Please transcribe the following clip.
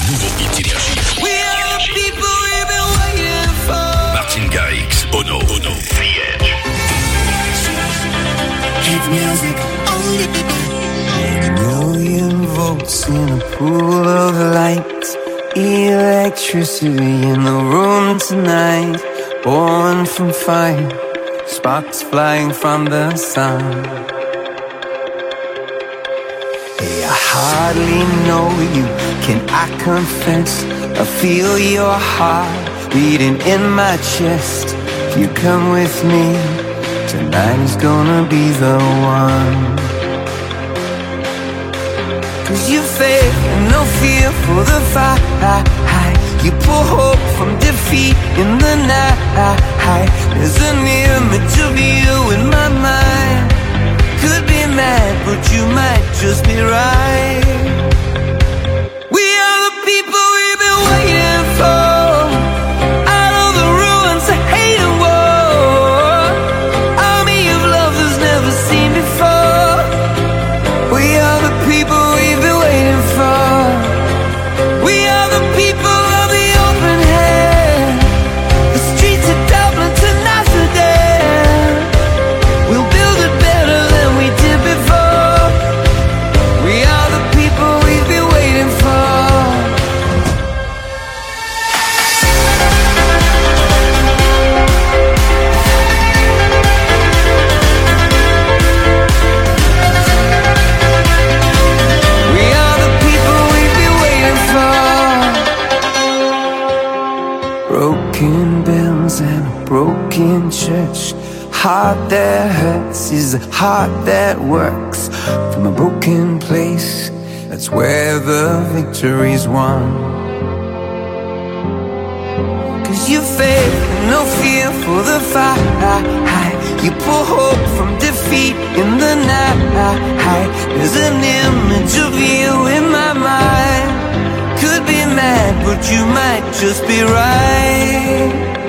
nouveau hit Énergie. We are the people we've been waiting for. Martin Garrix, Ono, The Edge. Hit music only. A million volts in a pool of light. Electricity in the room tonight. Born from fire. Sparks flying from the sun. Hey, I hardly know you, can I confess? I feel your heart beating in my chest. If you come with me, tonight is gonna be the one. Cause you faith and no fear for the fight. You pull hope from defeat in the night. There's an image of you in my mind. Could be mad, but you might just be right. We are the people we've been waiting for. Out of the ruins of hate and war. Army of lovers never seen before. We are the people we've been waiting for. We are the people of the open hand. The streets of Dublin to Amsterdam. We'll build it better than we did before. We are the people we've been waiting for. We are the people we've been waiting for. Broken bells and a broken church. Heart that hurts is a heart that works. From a broken place, that's where the victory's won. Cause you faith and no fear for the fight. You pull hope from defeat in the night. There's an image of you in my mind. Could be mad, but you might just be right.